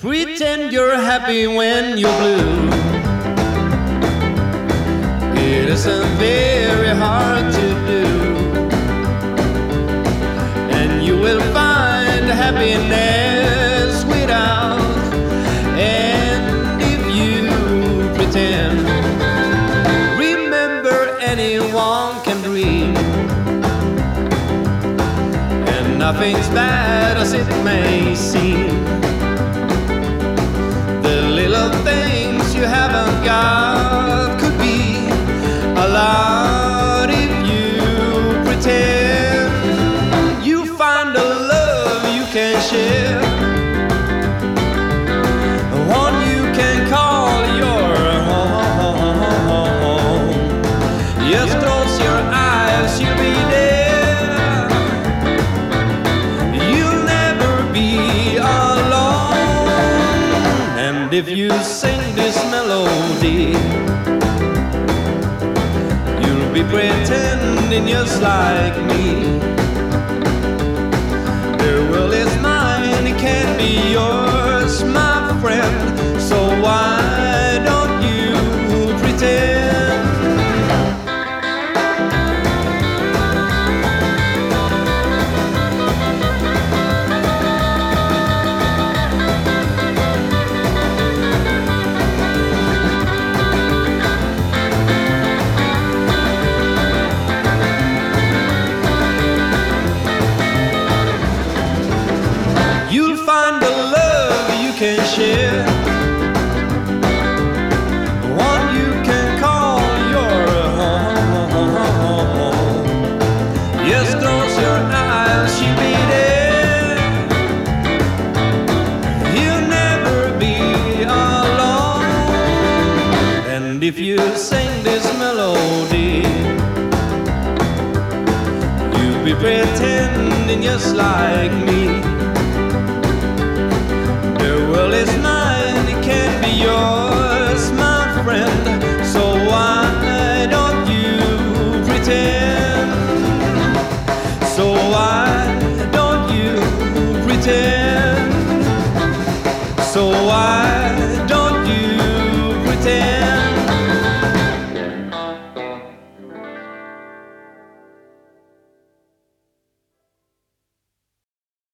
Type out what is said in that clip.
Pretend you're happy when you're blue. It isn't very hard to do, and you will find happiness without. And if you pretend, remember anyone can dream, and nothing's bad as it may seem. The little things you haven't got could be a lot if you pretend. You find a love you can share, one you can call your home. Just close your eyes, you'll be there. You'll never be alone. And if you sing this melody, you'll be pretending just like me. The world is mine, it can't be yours, my friend. So why don't you pretend? You'll find a love you can share, one you can call your home. Just close your eyes, she'll be there. You'll never be alone. And if you sing this melody, you'll be pretending just like me.